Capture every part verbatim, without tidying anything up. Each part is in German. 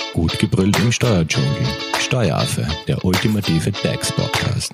Gut gebrüllt im Steuerdschungel. Steueraffe, der ultimative DAX-Podcast.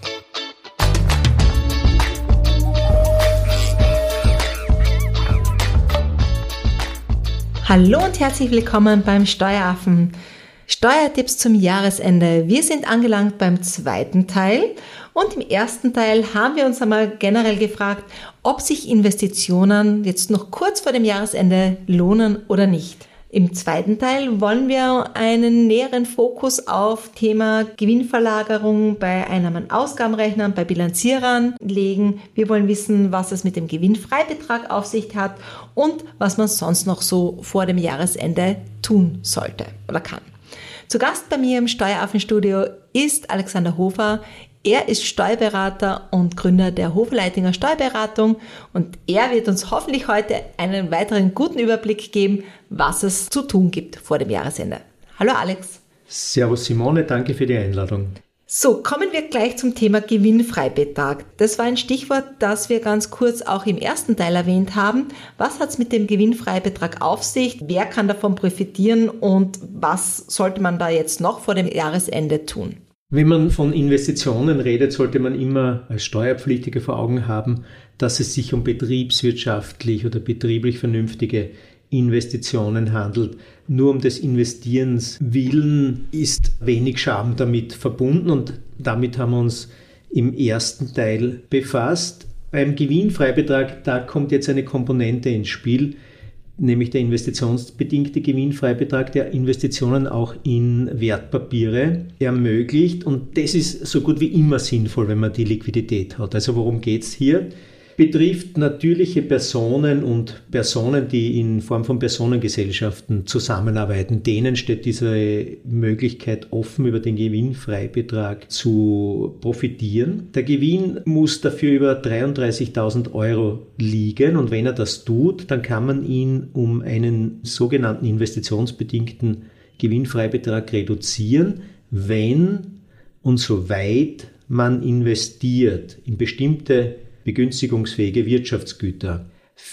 Hallo und herzlich willkommen beim Steueraffen. Steuertipps zum Jahresende. Wir sind angelangt beim zweiten Teil und im ersten Teil haben wir uns einmal generell gefragt, ob sich Investitionen jetzt noch kurz vor dem Jahresende lohnen oder nicht. Im zweiten Teil wollen wir einen näheren Fokus auf Thema Gewinnverlagerung bei Einnahmen- und Ausgabenrechnern, bei Bilanzierern legen. Wir wollen wissen, was es mit dem Gewinnfreibetrag auf sich hat und was man sonst noch so vor dem Jahresende tun sollte oder kann. Zu Gast bei mir im Steueraffenstudio ist Alexander Hofer. Er ist Steuerberater und Gründer der Hofer Leitinger Steuerberatung und er wird uns hoffentlich heute einen weiteren guten Überblick geben, was es zu tun gibt vor dem Jahresende. Hallo Alex. Servus Simone, danke für die Einladung. So, kommen wir gleich zum Thema Gewinnfreibetrag. Das war ein Stichwort, das wir ganz kurz auch im ersten Teil erwähnt haben. Was hat es mit dem Gewinnfreibetrag auf sich? Wer kann davon profitieren und was sollte man da jetzt noch vor dem Jahresende tun? Wenn man von Investitionen redet, sollte man immer als Steuerpflichtiger vor Augen haben, dass es sich um betriebswirtschaftlich oder betrieblich vernünftige Investitionen handelt. Nur um des Investierens willen ist wenig Scham damit verbunden und damit haben wir uns im ersten Teil befasst. Beim Gewinnfreibetrag, da kommt jetzt eine Komponente ins Spiel, nämlich der investitionsbedingte Gewinnfreibetrag, der Investitionen auch in Wertpapiere ermöglicht. Und das ist so gut wie immer sinnvoll, wenn man die Liquidität hat. Also worum geht es hier? Betrifft natürliche Personen und Personen, die in Form von Personengesellschaften zusammenarbeiten. Denen steht diese Möglichkeit offen, über den Gewinnfreibetrag zu profitieren. Der Gewinn muss dafür über dreiunddreißigtausend Euro liegen und wenn er das tut, dann kann man ihn um einen sogenannten investitionsbedingten Gewinnfreibetrag reduzieren, wenn und soweit man investiert in bestimmte begünstigungsfähige Wirtschaftsgüter.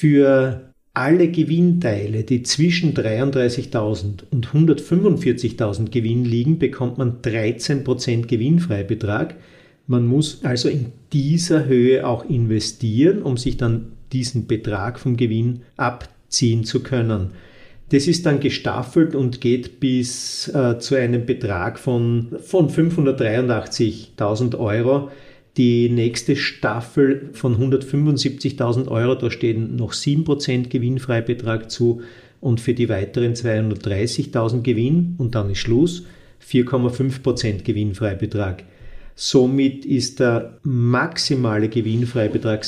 Für alle Gewinnteile, die zwischen dreiunddreißigtausend und hundertfünfundvierzigtausend Gewinn liegen, bekommt man dreizehn Prozent Gewinnfreibetrag. Man muss also in dieser Höhe auch investieren, um sich dann diesen Betrag vom Gewinn abziehen zu können. Das ist dann gestaffelt und geht bis äh, zu einem Betrag von, von fünfhundertdreiundachtzigtausend Euro. Die nächste Staffel von hundertfünfundsiebzigtausend Euro, da stehen noch sieben Prozent Gewinnfreibetrag zu und für die weiteren zweihundertdreißigtausend Gewinn und dann ist Schluss, vier Komma fünf Prozent Gewinnfreibetrag. Somit ist der maximale Gewinnfreibetrag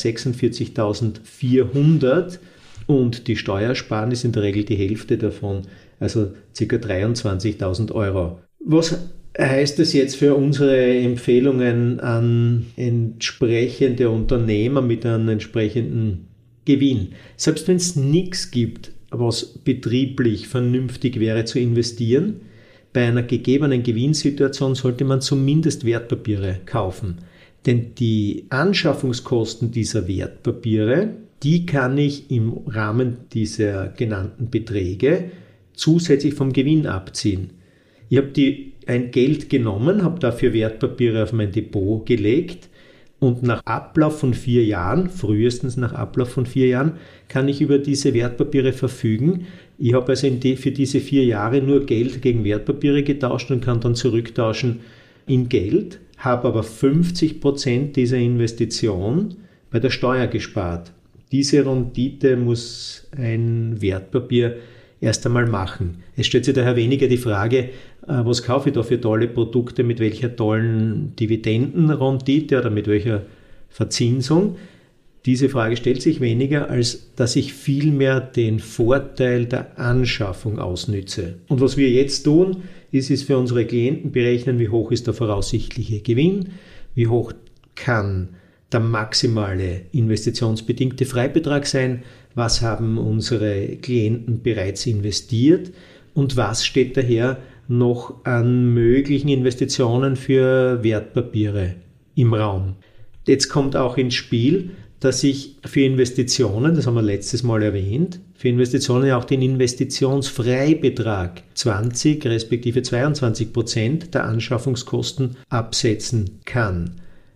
sechsundvierzigtausendvierhundert und die Steuersparnis in der Regel die Hälfte davon, also ca. dreiundzwanzigtausend Euro. Was heißt es jetzt für unsere Empfehlungen an entsprechende Unternehmer mit einem entsprechenden Gewinn? Selbst wenn es nichts gibt, was betrieblich vernünftig wäre zu investieren, bei einer gegebenen Gewinnsituation sollte man zumindest Wertpapiere kaufen. Denn die Anschaffungskosten dieser Wertpapiere, die kann ich im Rahmen dieser genannten Beträge zusätzlich vom Gewinn abziehen. Ich habe die ein Geld genommen, habe dafür Wertpapiere auf mein Depot gelegt und nach Ablauf von vier Jahren, frühestens nach Ablauf von vier Jahren, kann ich über diese Wertpapiere verfügen. Ich habe also in die, für diese vier Jahre nur Geld gegen Wertpapiere getauscht und kann dann zurücktauschen in Geld, habe aber fünfzig Prozent dieser Investition bei der Steuer gespart. Diese Rendite muss ein Wertpapier erst einmal machen. Es stellt sich daher weniger die Frage, was kaufe ich da für tolle Produkte, mit welcher tollen Dividendenrendite oder mit welcher Verzinsung. Diese Frage stellt sich weniger, als dass ich vielmehr den Vorteil der Anschaffung ausnütze. Und was wir jetzt tun, ist es für unsere Klienten berechnen, wie hoch ist der voraussichtliche Gewinn, wie hoch kann der maximale investitionsbedingte Freibetrag sein, was haben unsere Klienten bereits investiert und was steht daher noch an möglichen Investitionen für Wertpapiere im Raum. Jetzt kommt auch ins Spiel, dass ich für Investitionen, das haben wir letztes Mal erwähnt, für Investitionen ja auch den Investitionsfreibetrag zwanzig respektive zweiundzwanzig Prozent der Anschaffungskosten absetzen kann.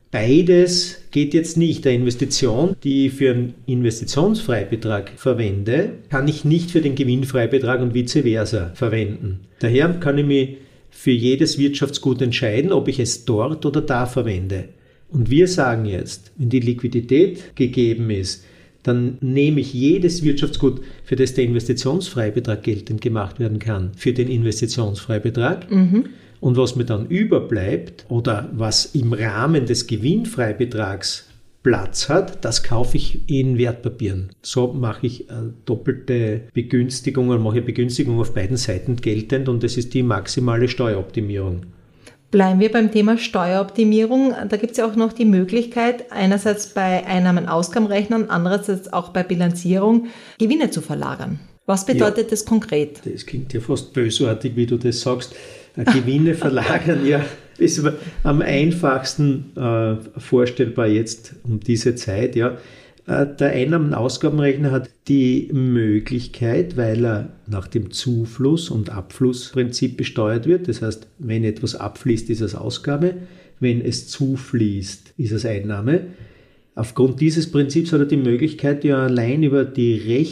Beides geht jetzt nicht. Der Investition, die ich für einen Investitionsfreibetrag verwende, kann ich nicht für den Gewinnfreibetrag und vice versa verwenden. Daher kann ich mich für jedes Wirtschaftsgut entscheiden, ob ich es dort oder da verwende. Und wir sagen jetzt, wenn die Liquidität gegeben ist, dann nehme ich jedes Wirtschaftsgut, für das der Investitionsfreibetrag geltend gemacht werden kann, für den Investitionsfreibetrag. Mhm. Und was mir dann überbleibt oder was im Rahmen des Gewinnfreibetrags Platz hat, das kaufe ich in Wertpapieren. So mache ich eine doppelte Begünstigung oder mache eine Begünstigung auf beiden Seiten geltend und das ist die maximale Steueroptimierung. Bleiben wir beim Thema Steueroptimierung. Da gibt es ja auch noch die Möglichkeit, einerseits bei Einnahmen-Ausgabenrechnern, andererseits auch bei Bilanzierung Gewinne zu verlagern. Was bedeutet ja, das konkret? Das klingt ja fast bösartig, wie du das sagst. Gewinne verlagern, ja, ist am einfachsten äh, vorstellbar jetzt um diese Zeit. Ja. Der Einnahmen-Ausgabenrechner hat die Möglichkeit, weil er nach dem Zufluss- und Abflussprinzip besteuert wird. Das heißt, wenn etwas abfließt, ist es Ausgabe. Wenn es zufließt, ist es Einnahme. Aufgrund dieses Prinzips hat er die Möglichkeit, ja allein über die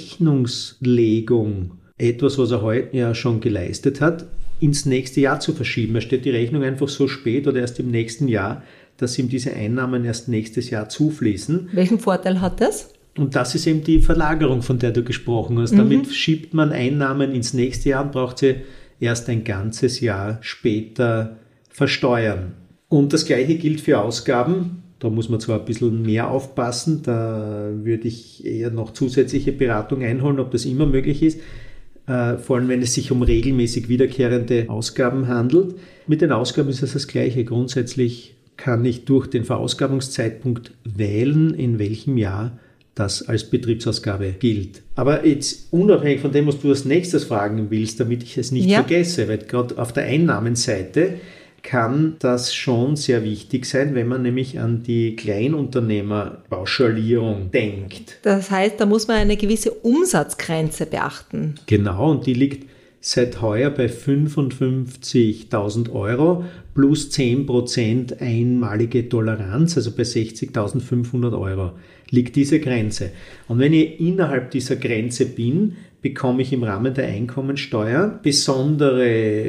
Rechnungslegung etwas, was er heute ja schon geleistet hat, ins nächste Jahr zu verschieben. Er stellt die Rechnung einfach so spät oder erst im nächsten Jahr, dass ihm diese Einnahmen erst nächstes Jahr zufließen. Welchen Vorteil hat das? Und das ist eben die Verlagerung, von der du gesprochen hast. Mhm. Damit schiebt man Einnahmen ins nächste Jahr und braucht sie erst ein ganzes Jahr später versteuern. Und das Gleiche gilt für Ausgaben. Da muss man zwar ein bisschen mehr aufpassen, da würde ich eher noch zusätzliche Beratung einholen, ob das immer möglich ist. Äh, vor allem, wenn es sich um regelmäßig wiederkehrende Ausgaben handelt. Mit den Ausgaben ist es das Gleiche. Grundsätzlich kann ich durch den Verausgabungszeitpunkt wählen, in welchem Jahr das als Betriebsausgabe gilt. Aber jetzt unabhängig von dem, was du als nächstes fragen willst, damit ich es nicht ja. vergesse, weil gerade auf der Einnahmenseite kann das schon sehr wichtig sein, wenn man nämlich an die Kleinunternehmerpauschalierung denkt. Das heißt, da muss man eine gewisse Umsatzgrenze beachten. Genau, und die liegt seit heuer bei fünfundfünfzigtausend Euro plus zehn Prozent einmalige Toleranz, also bei sechzigtausendfünfhundert Euro liegt diese Grenze. Und wenn ich innerhalb dieser Grenze bin, bekomme ich im Rahmen der Einkommensteuer besondere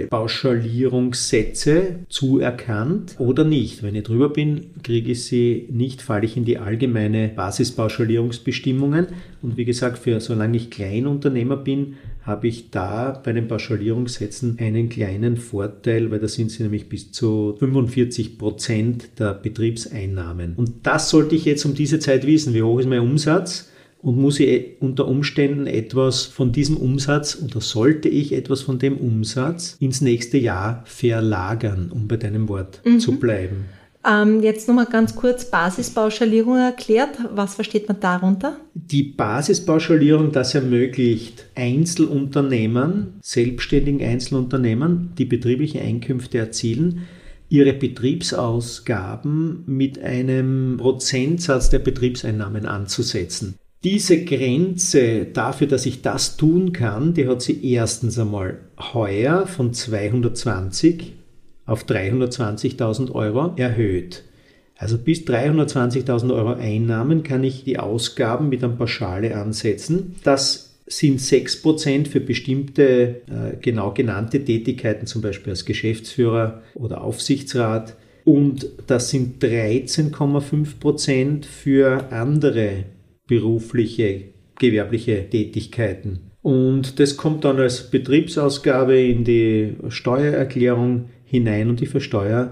Pauschalierungssätze zuerkannt oder nicht. Wenn ich drüber bin, kriege ich sie nicht, falle ich in die allgemeine Basispauschalierungsbestimmungen. Und wie gesagt, für solange ich Kleinunternehmer bin, habe ich da bei den Pauschalierungssätzen einen kleinen Vorteil, weil da sind sie nämlich bis zu fünfundvierzig Prozent der Betriebseinnahmen. Und das sollte ich jetzt um diese Zeit wissen. Wie hoch ist mein Umsatz? Und muss ich unter Umständen etwas von diesem Umsatz oder sollte ich etwas von dem Umsatz ins nächste Jahr verlagern, um bei deinem Wort mhm. zu bleiben? Ähm, jetzt nochmal ganz kurz Basispauschalierung erklärt. Was versteht man darunter? Die Basispauschalierung, das ermöglicht Einzelunternehmern, selbstständigen Einzelunternehmern, die betriebliche Einkünfte erzielen, ihre Betriebsausgaben mit einem Prozentsatz der Betriebseinnahmen anzusetzen. Diese Grenze dafür, dass ich das tun kann, die hat sie erstens einmal heuer von zweihundertzwanzig auf dreihundertzwanzigtausend Euro erhöht. Also bis dreihundertzwanzigtausend Euro Einnahmen kann ich die Ausgaben mit einer Pauschale ansetzen. Das sind sechs Prozent für bestimmte äh, genau genannte Tätigkeiten, zum Beispiel als Geschäftsführer oder Aufsichtsrat. Und das sind dreizehn Komma fünf Prozent für andere berufliche, gewerbliche Tätigkeiten. Und das kommt dann als Betriebsausgabe in die Steuererklärung hinein und ich versteuere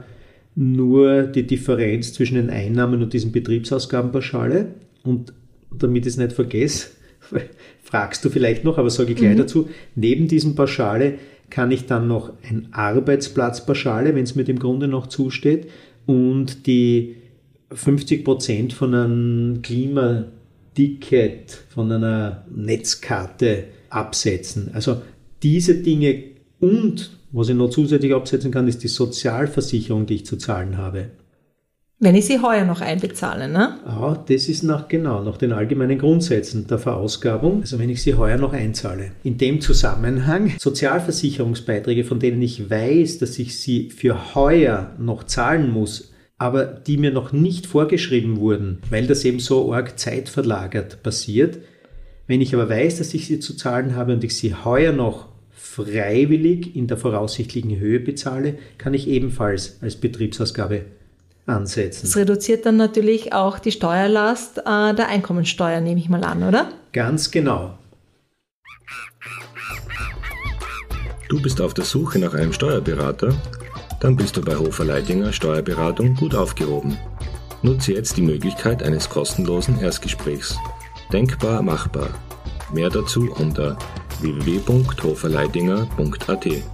nur die Differenz zwischen den Einnahmen und diesen Betriebsausgabenpauschale. Und damit ich es nicht vergesse, fragst du vielleicht noch, aber sage ich gleich mhm. dazu, neben diesem Pauschale kann ich dann noch ein Arbeitsplatzpauschale, wenn es mir dem Grunde noch zusteht, und die fünfzig Prozent von einem Klimaticket, von einer Netzkarte absetzen. Also diese Dinge und was ich noch zusätzlich absetzen kann, ist die Sozialversicherung, die ich zu zahlen habe. Wenn ich sie heuer noch einbezahle, ne? Ah, das ist nach, genau, nach den allgemeinen Grundsätzen der Verausgabung, also wenn ich sie heuer noch einzahle. In dem Zusammenhang Sozialversicherungsbeiträge, von denen ich weiß, dass ich sie für heuer noch zahlen muss, aber die mir noch nicht vorgeschrieben wurden, weil das eben so arg zeitverlagert passiert. Wenn ich aber weiß, dass ich sie zu zahlen habe und ich sie heuer noch freiwillig in der voraussichtlichen Höhe bezahle, kann ich ebenfalls als Betriebsausgabe ansetzen. Das reduziert dann natürlich auch die Steuerlast äh, der Einkommensteuer, nehme ich mal an, oder? Ganz genau. Du bist auf der Suche nach einem Steuerberater? Dann bist du bei Hofer Leidinger Steuerberatung gut aufgehoben. Nutze jetzt die Möglichkeit eines kostenlosen Erstgesprächs. Denkbar machbar. Mehr dazu unter w w w punkt hoferleidinger punkt a t.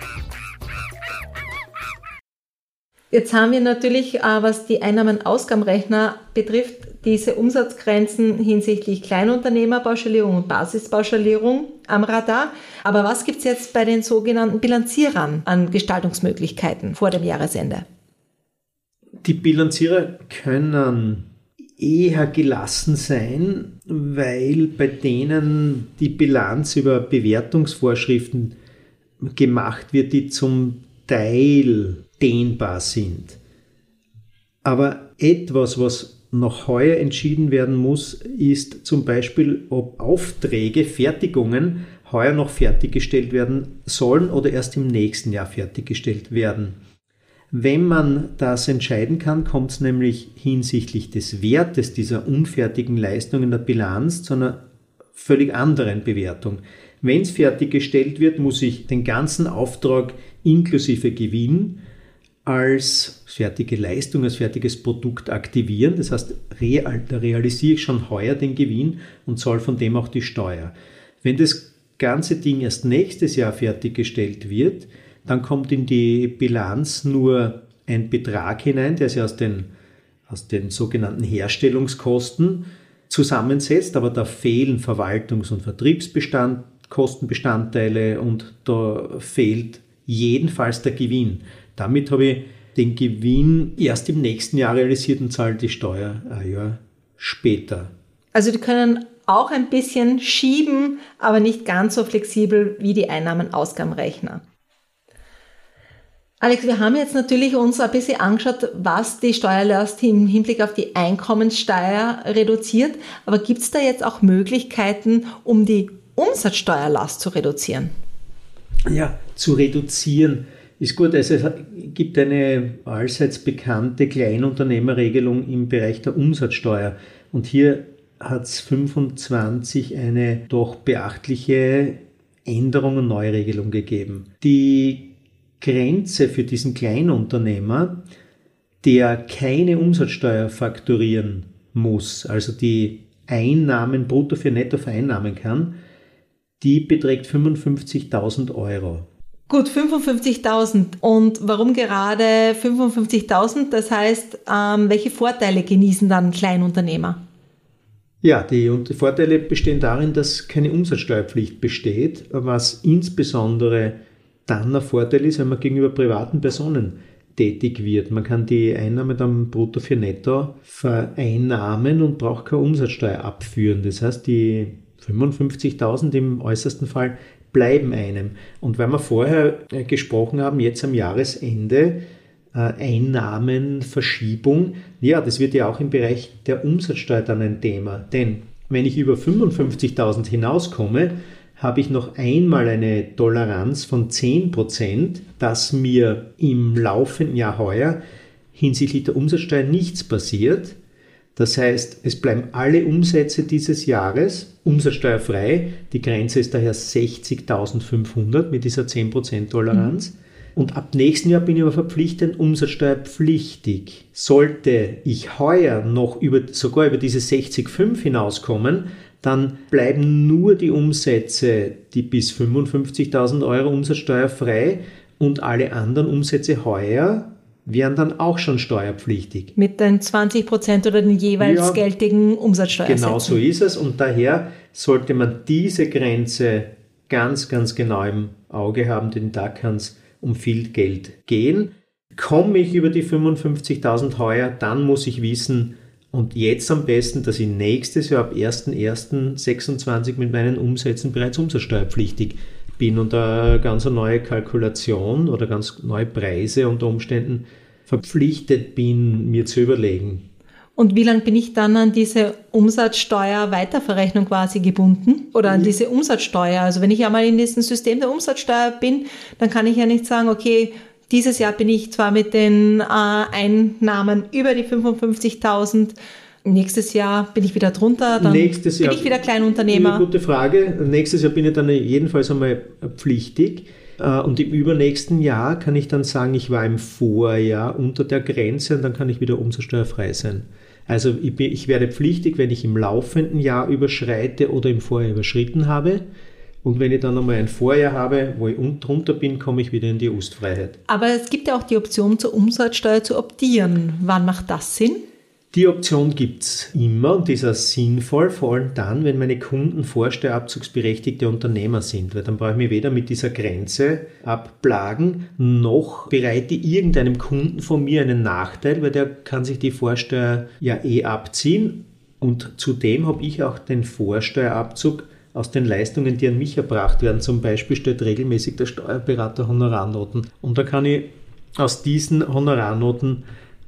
Jetzt haben wir natürlich, was die Einnahmen-Ausgabenrechner betrifft, diese Umsatzgrenzen hinsichtlich Kleinunternehmerpauschalierung und Basispauschalierung am Radar. Aber was gibt es jetzt bei den sogenannten Bilanzierern an Gestaltungsmöglichkeiten vor dem Jahresende? Die Bilanzierer können eher gelassen sein, weil bei denen die Bilanz über Bewertungsvorschriften gemacht wird, die zum Teil dehnbar sind. Aber etwas, was noch heuer entschieden werden muss, ist zum Beispiel, ob Aufträge, Fertigungen heuer noch fertiggestellt werden sollen oder erst im nächsten Jahr fertiggestellt werden. Wenn man das entscheiden kann, kommt es nämlich hinsichtlich des Wertes dieser unfertigen Leistung in der Bilanz zu einer völlig anderen Bewertung. Wenn es fertiggestellt wird, muss ich den ganzen Auftrag inklusive Gewinn als fertige Leistung, als fertiges Produkt aktivieren. Das heißt, real, da realisiere ich schon heuer den Gewinn und zahle von dem auch die Steuer. Wenn das ganze Ding erst nächstes Jahr fertiggestellt wird, dann kommt in die Bilanz nur ein Betrag hinein, der sich aus den, aus den sogenannten Herstellungskosten zusammensetzt, aber da fehlen Verwaltungs- und Vertriebskostenbestandteile und da fehlt jedenfalls der Gewinn. Damit habe ich den Gewinn erst im nächsten Jahr realisiert und zahle die Steuer ein Jahr später. Also die können auch ein bisschen schieben, aber nicht ganz so flexibel wie die Einnahmen-Ausgabenrechner. Alex, wir haben jetzt natürlich uns ein bisschen angeschaut, was die Steuerlast im Hinblick auf die Einkommenssteuer reduziert. Aber gibt es da jetzt auch Möglichkeiten, um die Umsatzsteuerlast zu reduzieren? Ja, zu reduzieren ist gut. Also es gibt eine allseits bekannte Kleinunternehmerregelung im Bereich der Umsatzsteuer. Und hier hat es fünfundzwanzig eine doch beachtliche Änderung und Neuregelung gegeben. Die Grenze für diesen Kleinunternehmer, der keine Umsatzsteuer fakturieren muss, also die Einnahmen brutto für netto vereinnahmen kann, die beträgt fünfundfünfzigtausend Euro. Gut, fünfundfünfzigtausend. Und warum gerade fünfundfünfzigtausend? Das heißt, ähm, welche Vorteile genießen dann Kleinunternehmer? Ja, die Vorteile bestehen darin, dass keine Umsatzsteuerpflicht besteht, was insbesondere dann ein Vorteil ist, wenn man gegenüber privaten Personen tätig wird. Man kann die Einnahme dann brutto für netto vereinnahmen und braucht keine Umsatzsteuer abführen. Das heißt, die fünfundfünfzigtausend im äußersten Fall bleiben einem. Und weil wir vorher gesprochen haben, jetzt am Jahresende, äh, Einnahmenverschiebung, ja, das wird ja auch im Bereich der Umsatzsteuer dann ein Thema. Denn wenn ich über fünfundfünfzigtausend hinauskomme, habe ich noch einmal eine Toleranz von zehn Prozent, dass mir im laufenden Jahr heuer hinsichtlich der Umsatzsteuer nichts passiert. Das heißt, es bleiben alle Umsätze dieses Jahres umsatzsteuerfrei. Die Grenze ist daher sechzigtausendfünfhundert mit dieser zehn Prozent Toleranz. Mhm. Und ab nächsten Jahr bin ich aber verpflichtend umsatzsteuerpflichtig. Sollte ich heuer noch über, sogar über diese sechzig Komma fünf hinauskommen, dann bleiben nur die Umsätze, die bis fünfundfünfzigtausend Euro umsatzsteuerfrei und alle anderen Umsätze heuer wären dann auch schon steuerpflichtig. Mit den zwanzig Prozent oder den jeweils ja, geltigen Umsatzsteuersätzen. Genau so ist es und daher sollte man diese Grenze ganz, ganz genau im Auge haben, denn da kann es um viel Geld gehen. Komme ich über die fünfundfünfzigtausend heuer, dann muss ich wissen, und jetzt am besten, dass ich nächstes Jahr ab erster erster sechsundzwanzig mit meinen Umsätzen bereits umsatzsteuerpflichtig bin und eine ganz neue Kalkulation oder ganz neue Preise unter Umständen verpflichtet bin, mir zu überlegen. Und wie lange bin ich dann an diese Umsatzsteuer-Weiterverrechnung quasi gebunden oder an diese Umsatzsteuer? Also wenn ich einmal in diesem System der Umsatzsteuer bin, dann kann ich ja nicht sagen, okay, dieses Jahr bin ich zwar mit den äh, Einnahmen über die fünfundfünfzigtausend, nächstes Jahr bin ich wieder drunter, dann Nächstes Jahr, bin ich wieder Kleinunternehmer. Eine gute Frage. Nächstes Jahr bin ich dann jedenfalls einmal pflichtig. Und im übernächsten Jahr kann ich dann sagen, ich war im Vorjahr unter der Grenze und dann kann ich wieder umsatzsteuerfrei sein. Also ich, bin, ich werde pflichtig, wenn ich im laufenden Jahr überschreite oder im Vorjahr überschritten habe. Und wenn ich dann nochmal ein Vorjahr habe, wo ich drunter bin, komme ich wieder in die Ustfreiheit. Aber es gibt ja auch die Option, zur Umsatzsteuer zu optieren. Wann macht das Sinn? Die Option gibt es immer und die ist auch sinnvoll, vor allem dann, wenn meine Kunden vorsteuerabzugsberechtigte Unternehmer sind, weil dann brauche ich mich weder mit dieser Grenze abplagen, noch bereite irgendeinem Kunden von mir einen Nachteil, weil der kann sich die Vorsteuer ja eh abziehen und zudem habe ich auch den Vorsteuerabzug aus den Leistungen, die an mich erbracht werden. Zum Beispiel stellt regelmäßig der Steuerberater Honorarnoten und da kann ich aus diesen Honorarnoten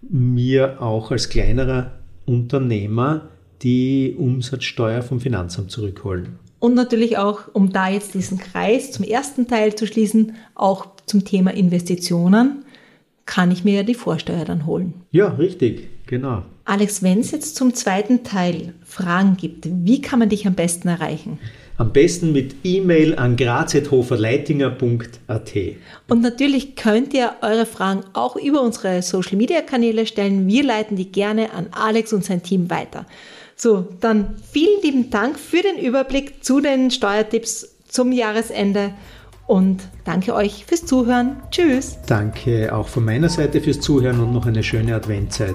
mir auch als kleinerer Unternehmer die Umsatzsteuer vom Finanzamt zurückholen. Und natürlich auch, um da jetzt diesen Kreis zum ersten Teil zu schließen, auch zum Thema Investitionen, kann ich mir ja die Vorsteuer dann holen. Ja, richtig, genau. Alex, wenn es jetzt zum zweiten Teil Fragen gibt, wie kann man dich am besten erreichen? Am besten mit E-Mail an graz at hoferleitinger punkt a t. Und natürlich könnt ihr eure Fragen auch über unsere Social-Media-Kanäle stellen. Wir leiten die gerne an Alex und sein Team weiter. So, dann vielen lieben Dank für den Überblick zu den Steuertipps zum Jahresende und danke euch fürs Zuhören. Tschüss. Danke auch von meiner Seite fürs Zuhören und noch eine schöne Adventzeit.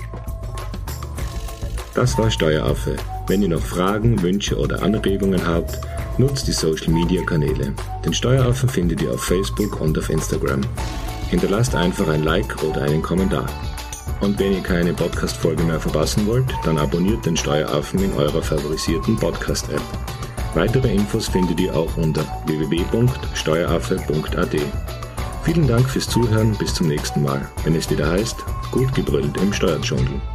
Das war Steueraffe. Wenn ihr noch Fragen, Wünsche oder Anregungen habt, nutzt die Social-Media-Kanäle. Den Steueraffen findet ihr auf Facebook und auf Instagram. Hinterlasst einfach ein Like oder einen Kommentar. Und wenn ihr keine Podcast-Folge mehr verpassen wollt, dann abonniert den Steueraffen in eurer favorisierten Podcast-App. Weitere Infos findet ihr auch unter w w w punkt steueraffe punkt a t. Vielen Dank fürs Zuhören, bis zum nächsten Mal, wenn es wieder heißt, gut gebrüllt im Steuerdschungel.